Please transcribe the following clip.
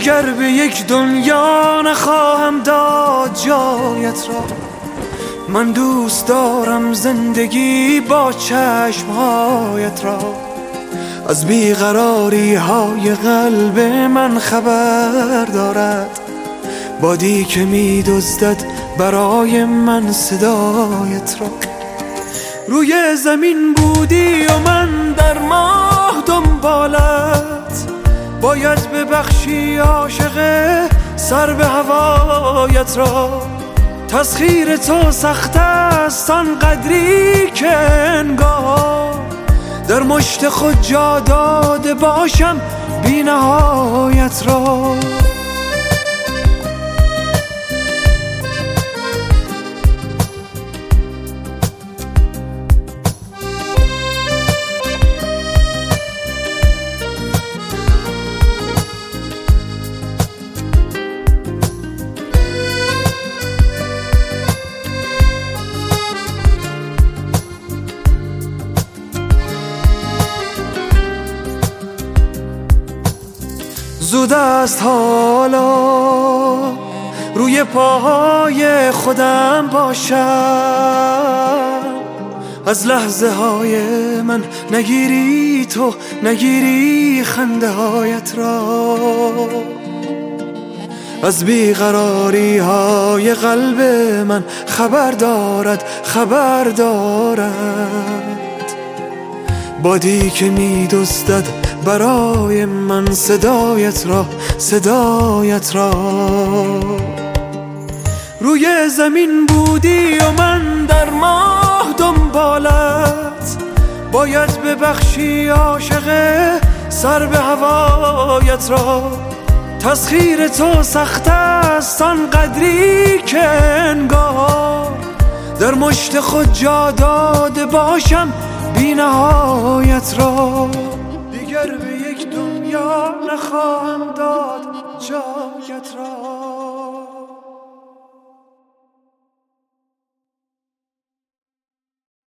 دیگر به یک دنیا نخواهم داد جایت را. من دوست دارم زندگی با چشمهایت را. از بیقراری های قلب من خبر دارد بادی که می دزدد برای من صدایت را. روی زمین بودی و من در ماه دنبالت، باید ببخشی عاشق سر به هوایت را. تسخیر تو سخت است آن قدری که انگار در مشت خود جا داده باشم بی نهایت را. زود است حالا روی پاهای خودم باشم. از لحظه های من نگیری تو، نگیری خنده هایت را. از بیقراری های قلب من خبر دارد بادی که می دزدد برای من صدایت را. روی زمین بودی و من در ماه دنبالت، باید ببخشی عاشق سر به هوایت را. تسخیر تو سخت است آن قدری که انگار در مشت خود جا داده باشم بی نهایت را. دیگر به یک دنیا نخواهم داد جایت را.